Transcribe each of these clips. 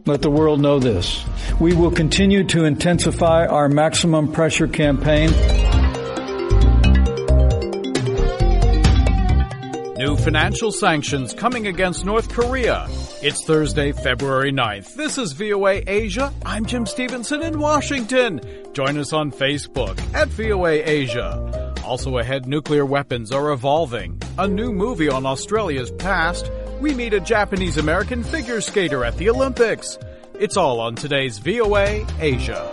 Let the world know this. We will continue to intensify our maximum pressure campaign. New financial sanctions coming against North Korea. It's Thursday, February 9th. This is VOA Asia. I'm Jim Stevenson in Washington. Join us on Facebook at VOA Asia. Also ahead, nuclear weapons are evolving. A new movie on Australia's past. We meet a Japanese-American figure skater at the Olympics. It's all on today's VOA Asia.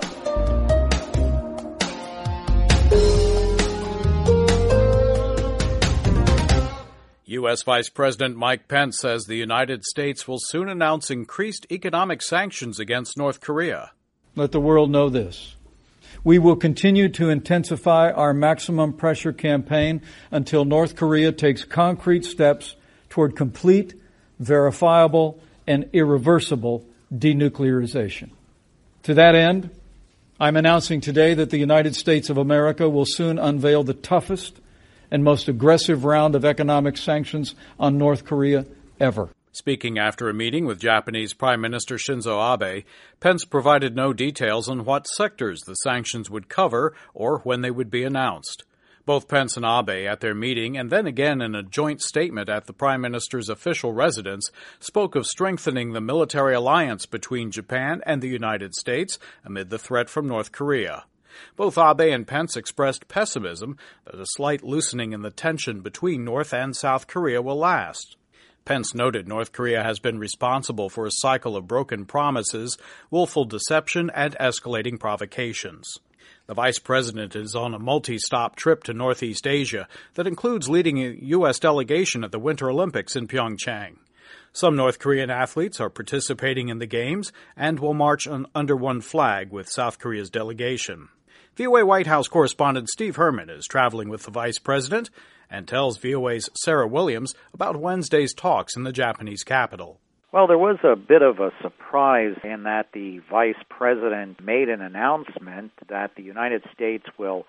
U.S. Vice President Mike Pence says the United States will soon announce increased economic sanctions against North Korea. Let the world know this. We will continue to intensify our maximum pressure campaign until North Korea takes concrete steps toward complete, verifiable, and irreversible denuclearization. To that end, I'm announcing today that the United States of America will soon unveil the toughest and most aggressive round of economic sanctions on North Korea ever. Speaking after a meeting with Japanese Prime Minister Shinzo Abe, Pence provided no details on what sectors the sanctions would cover or when they would be announced. Both Pence and Abe at their meeting and then again in a joint statement at the Prime Minister's official residence spoke of strengthening the military alliance between Japan and the United States amid the threat from North Korea. Both Abe and Pence expressed pessimism that a slight loosening in the tension between North and South Korea will last. Pence noted North Korea has been responsible for a cycle of broken promises, willful deception, and escalating provocations. The vice president is on a multi-stop trip to Northeast Asia that includes leading a U.S. delegation at the Winter Olympics in Pyeongchang. Some North Korean athletes are participating in the Games and will march under one flag with South Korea's delegation. VOA White House correspondent Steve Herman is traveling with the vice president and tells VOA's Sarah Williams about Wednesday's talks in the Japanese capital. Well, there was a bit of a surprise in that the vice president made an announcement that the United States will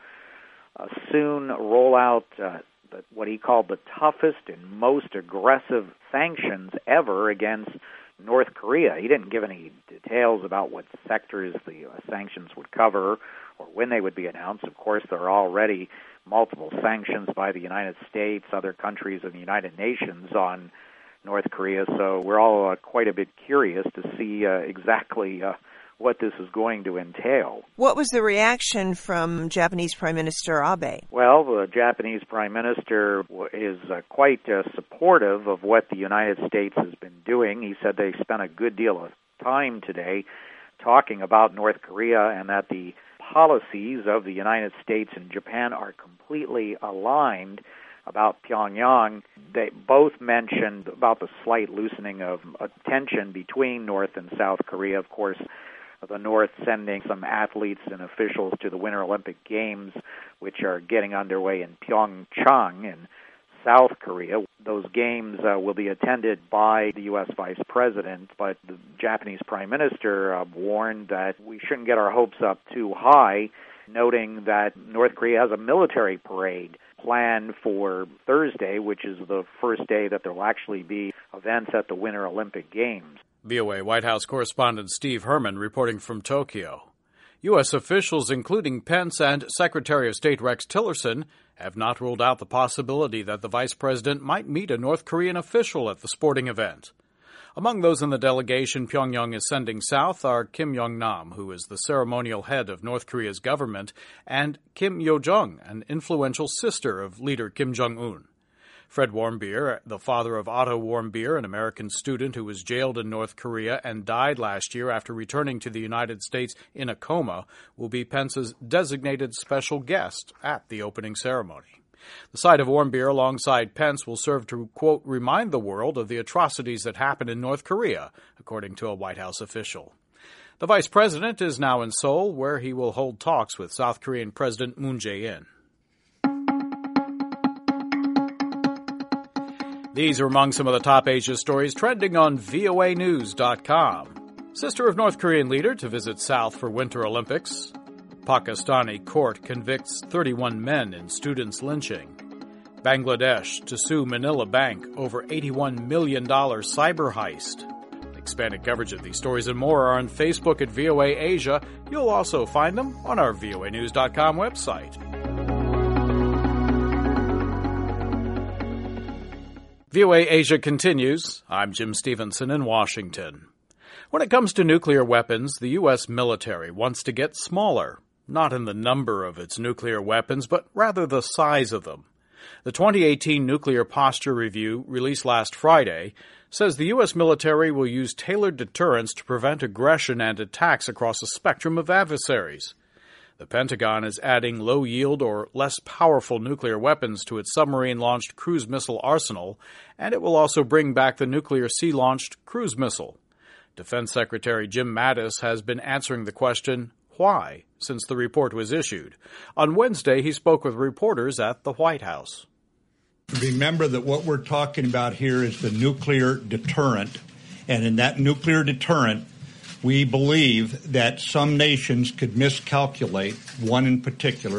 soon roll out what he called the toughest and most aggressive sanctions ever against North Korea. He didn't give any details about what sectors the sanctions would cover or when they would be announced. Of course, there are already multiple sanctions by the United States, other countries, and the United Nations on North Korea, so we're all quite a bit curious to see exactly what this is going to entail. What was the reaction from Japanese Prime Minister Abe? Well, the Japanese Prime Minister is quite supportive of what the United States has been doing. He said they spent a good deal of time today talking about North Korea and that the policies of the United States and Japan are completely aligned about Pyongyang. They both mentioned about the slight loosening of tension between North and South Korea. Of course, the North sending some athletes and officials to the Winter Olympic Games, which are getting underway in Pyeongchang in South Korea. Those games will be attended by the U.S. Vice President, but the Japanese Prime Minister warned that we shouldn't get our hopes up too high, noting that North Korea has a military parade planned for Thursday, which is the first day that there will actually be events at the Winter Olympic Games. VOA White House correspondent Steve Herman reporting from Tokyo. U.S. officials, including Pence and Secretary of State Rex Tillerson, have not ruled out the possibility that the vice president might meet a North Korean official at the sporting event. Among those in the delegation Pyongyang is sending south are Kim Yong-nam, who is the ceremonial head of North Korea's government, and Kim Yo-jong, an influential sister of leader Kim Jong-un. Fred Warmbier, the father of Otto Warmbier, an American student who was jailed in North Korea and died last year after returning to the United States in a coma, will be Pence's designated special guest at the opening ceremony. The sight of Warmbier alongside Pence will serve to, quote, remind the world of the atrocities that happened in North Korea, according to a White House official. The vice president is now in Seoul, where he will hold talks with South Korean President Moon Jae-in. These are among some of the top Asia stories trending on voanews.com. Sister of North Korean leader to visit South for Winter Olympics. Pakistani court convicts 31 men in students' lynching. Bangladesh to sue Manila Bank over $81 million cyber heist. The Expanded coverage of these stories and more are on Facebook at VOA Asia. You'll also find them on our voanews.com website. VOA Asia continues. I'm Jim Stevenson in Washington. When it comes to nuclear weapons, the U.S. military wants to get smaller, not in the number of its nuclear weapons, but rather the size of them. The 2018 Nuclear Posture Review, released last Friday, says the U.S. military will use tailored deterrence to prevent aggression and attacks across a spectrum of adversaries. The Pentagon is adding low-yield or less powerful nuclear weapons to its submarine-launched cruise missile arsenal, and it will also bring back the nuclear sea-launched cruise missile. Defense Secretary Jim Mattis has been answering the question, why, since the report was issued. On Wednesday, he spoke with reporters at the White House. Remember that what we're talking about here is the nuclear deterrent, and in that nuclear deterrent, we believe that some nations could miscalculate, one in particular,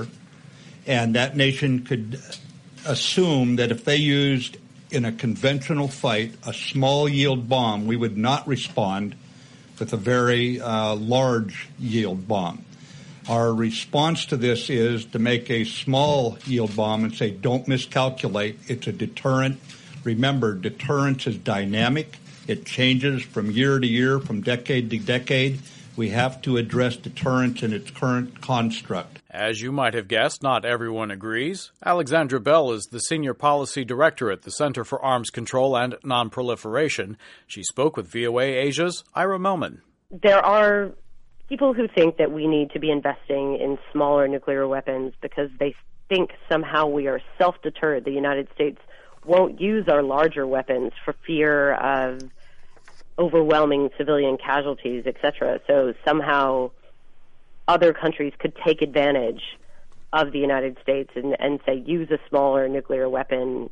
and that nation could assume that if they used in a conventional fight a small yield bomb, we would not respond with a very large yield bomb. Our response to this is to make a small yield bomb and say, don't miscalculate. It's a deterrent. Remember, deterrence is dynamic. It changes from year to year, from decade to decade. We have to address deterrence in its current construct. As you might have guessed, not everyone agrees. Alexandra Bell is the Senior Policy Director at the Center for Arms Control and Nonproliferation. She spoke with VOA Asia's Ira Melman. There are people who think that we need to be investing in smaller nuclear weapons because they think somehow we are self-deterred. The United States won't use our larger weapons for fear of overwhelming civilian casualties, etc. So somehow other countries could take advantage of the United States and say, use a smaller nuclear weapon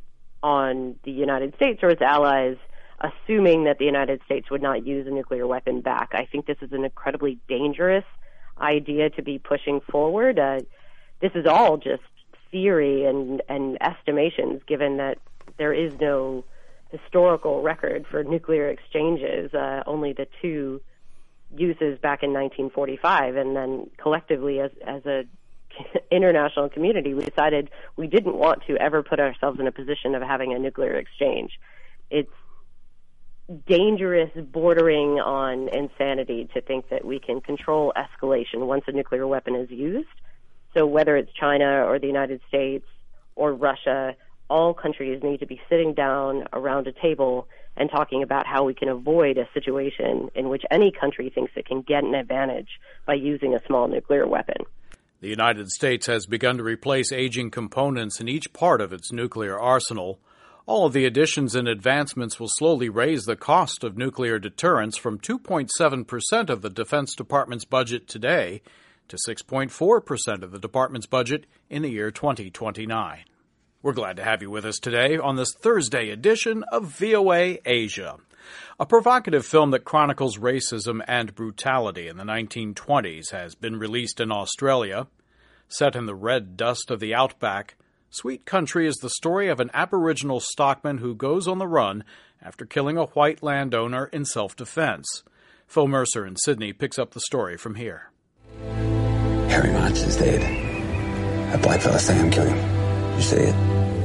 on the United States or its allies, assuming that the United States would not use a nuclear weapon back. I think this is an incredibly dangerous idea to be pushing forward. This is all just theory and estimations, given that there is no historical record for nuclear exchanges, only the two uses back in 1945, and then collectively as a international community, we decided we didn't want to ever put ourselves in a position of having a nuclear exchange. It's dangerous, bordering on insanity to think that we can control escalation once a nuclear weapon is used. So whether it's China or the United States or Russia, all countries need to be sitting down around a table and talking about how we can avoid a situation in which any country thinks it can get an advantage by using a small nuclear weapon. The United States has begun to replace aging components in each part of its nuclear arsenal. All of the additions and advancements will slowly raise the cost of nuclear deterrence from 2.7% of the Defense Department's budget today to 6.4% of the department's budget in the year 2029. We're glad to have you with us today on this Thursday edition of VOA Asia. A provocative film that chronicles racism and brutality in the 1920s has been released in Australia. Set in the red dust of the outback, Sweet Country is the story of an Aboriginal stockman who goes on the run after killing a white landowner in self-defense. Phil Mercer in Sydney picks up the story from here. Harry March is dead. That black fella Sam killed him. You see it?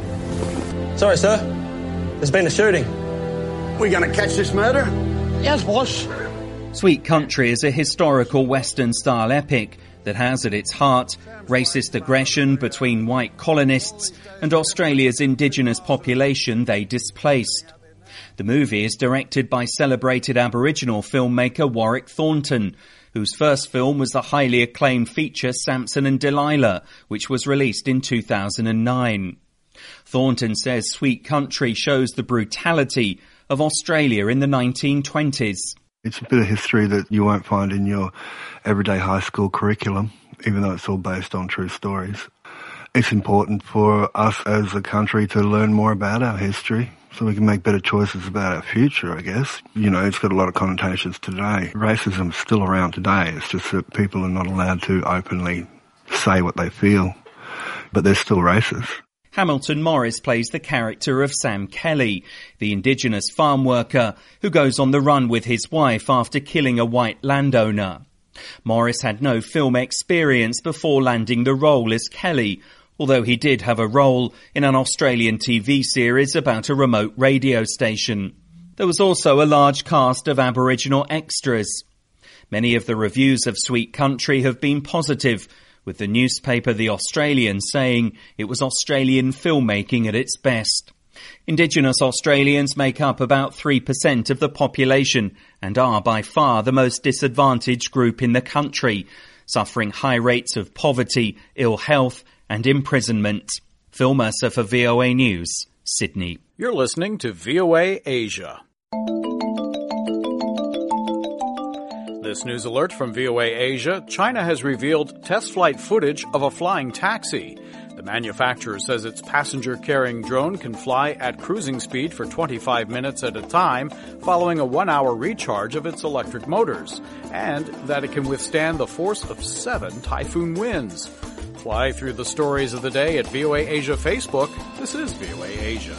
Sorry, sir. There's been a shooting. We gonna catch this murder? Yes, boss. Sweet Country is a historical Western-style epic that has at its heart racist aggression between white colonists and Australia's indigenous population they displaced. The movie is directed by celebrated Aboriginal filmmaker Warwick Thornton, whose first film was the highly acclaimed feature Samson and Delilah, which was released in 2009. Thornton says Sweet Country shows the brutality of Australia in the 1920s. It's a bit of history that you won't find in your everyday high school curriculum, even though it's all based on true stories. It's important for us as a country to learn more about our history so we can make better choices about our future, I guess. You know, it's got a lot of connotations today. Racism's still around today. It's just that people are not allowed to openly say what they feel, but they're still racist. Hamilton Morris plays the character of Sam Kelly, the indigenous farm worker who goes on the run with his wife after killing a white landowner. Morris had no film experience before landing the role as Kelly, although he did have a role in an Australian TV series about a remote radio station. There was also a large cast of Aboriginal extras. Many of the reviews of Sweet Country have been positive, with the newspaper The Australian saying it was Australian filmmaking at its best. Indigenous Australians make up about 3% of the population and are by far the most disadvantaged group in the country, suffering high rates of poverty, ill health and imprisonment. Phil Mercer for VOA News, Sydney. You're listening to VOA Asia. This news alert from VOA Asia. China has revealed test flight footage of a flying taxi. The manufacturer says its passenger-carrying drone can fly at cruising speed for 25 minutes at a time following a 1-hour recharge of its electric motors, and that it can withstand the force of 7 typhoon winds. Fly through the stories of the day at VOA Asia Facebook. This is VOA Asia.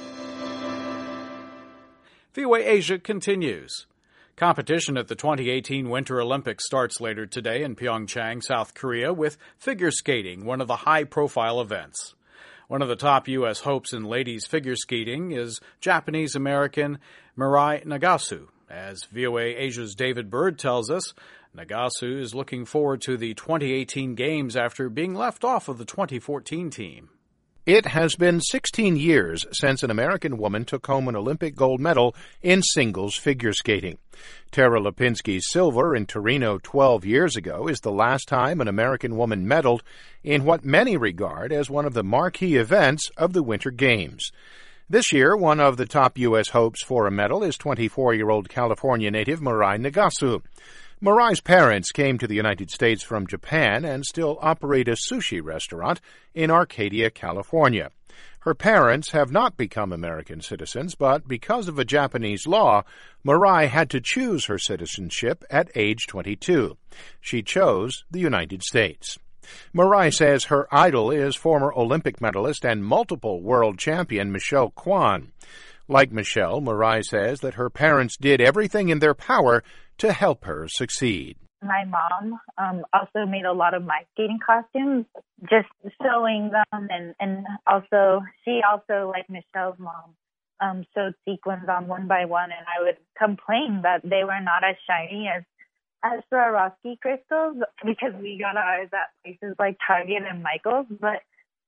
VOA Asia continues. Competition at the 2018 Winter Olympics starts later today in Pyeongchang, South Korea, with figure skating, one of the high-profile events. One of the top U.S. hopes in ladies figure skating is Japanese-American Mirai Nagasu. As VOA Asia's David Bird tells us, Nagasu is looking forward to the 2018 Games after being left off of the 2014 team. It has been 16 years since an American woman took home an Olympic gold medal in singles figure skating. Tara Lipinski's silver in Torino 12 years ago is the last time an American woman medaled in what many regard as one of the marquee events of the Winter Games. This year, one of the top U.S. hopes for a medal is 24-year-old California native Mirai Nagasu. Mirai's parents came to the United States from Japan and still operate a sushi restaurant in Arcadia, California. Her parents have not become American citizens, but because of a Japanese law, Mirai had to choose her citizenship at age 22. She chose the United States. Mirai says her idol is former Olympic medalist and multiple world champion Michelle Kwan. Like Michelle, Mirai says that her parents did everything in their power to help her succeed. My mom also made a lot of my skating costumes, just sewing them, and also she also, like Michelle's mom, sewed sequins on one by one, and I would complain that they were not as shiny as Swarovski crystals because we got ours at places like Target and Michael's. But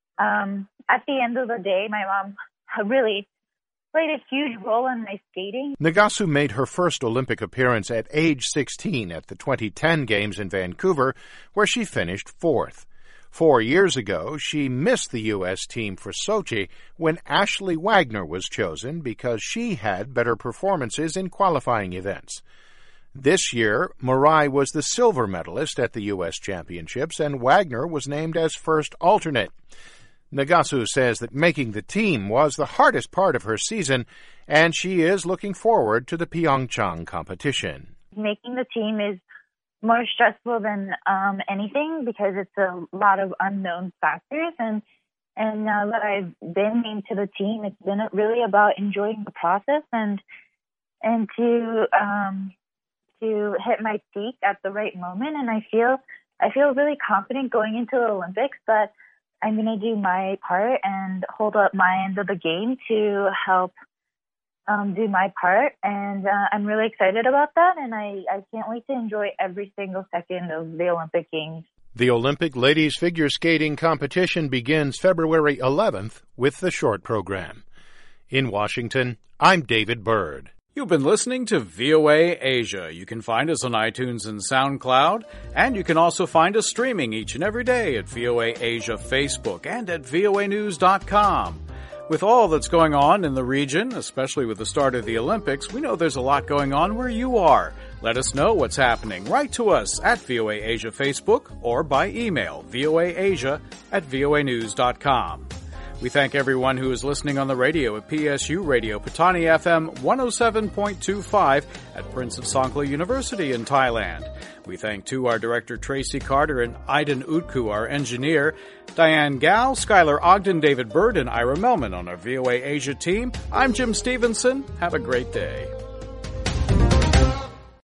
at the end of the day, my mom really played a huge role in my skating. Nagasu made her first Olympic appearance at age 16 at the 2010 Games in Vancouver, where she finished fourth. 4 years ago, she missed the U.S. team for Sochi when Ashley Wagner was chosen because she had better performances in qualifying events. This year, Mirai was the silver medalist at the U.S. Championships, and Wagner was named as first alternate. Nagasu says that making the team was the hardest part of her season, and she is looking forward to the Pyeongchang competition. Making the team is more stressful than anything because it's a lot of unknown factors, and now that I've been named to the team, it's been really about enjoying the process and to hit my peak at the right moment. And I feel really confident going into the Olympics that I'm going to do my part and hold up my end of the game to help do my part. And I'm really excited about that, and I can't wait to enjoy every single second of the Olympic Games. The Olympic ladies figure skating competition begins February 11th with the short program. In Washington, I'm David Bird. You've been listening to VOA Asia. You can find us on iTunes and SoundCloud, and you can also find us streaming each and every day at VOA Asia Facebook and at voanews.com. With all that's going on in the region, especially with the start of the Olympics, we know there's a lot going on where you are. Let us know what's happening. Write to us at VOA Asia Facebook or by email, voaasia@voanews.com. We thank everyone who is listening on the radio at PSU Radio, Patani FM 107.25 at Prince of Songkla University in Thailand. We thank, too, our director Tracy Carter and Aiden Utku, our engineer, Diane Gao, Skylar Ogden, David Bird, and Ira Melman on our VOA Asia team. I'm Jim Stevenson. Have a great day.